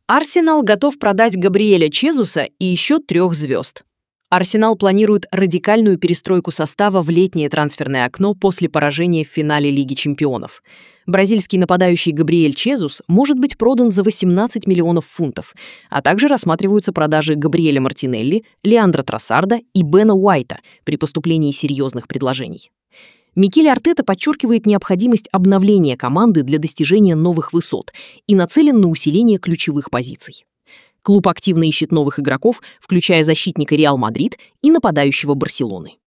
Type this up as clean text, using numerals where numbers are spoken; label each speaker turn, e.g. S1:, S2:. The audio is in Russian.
S1: Арсенал готов продать Габриэля Чезуса и еще 3 звезд. Арсенал планирует радикальную перестройку состава в летнее трансферное окно после поражения в финале Лиги чемпионов. Бразильский нападающий Габриэль Чезус может быть продан за 18 миллионов фунтов, а также рассматриваются продажи Габриэля Мартинелли, Леандро Тросарда и Бена Уайта при поступлении серьезных предложений. Микель Артета подчеркивает необходимость обновления команды для достижения новых высот и нацелен на усиление ключевых позиций. Клуб активно ищет новых игроков, включая защитника Реал Мадрид и нападающего Барселоны.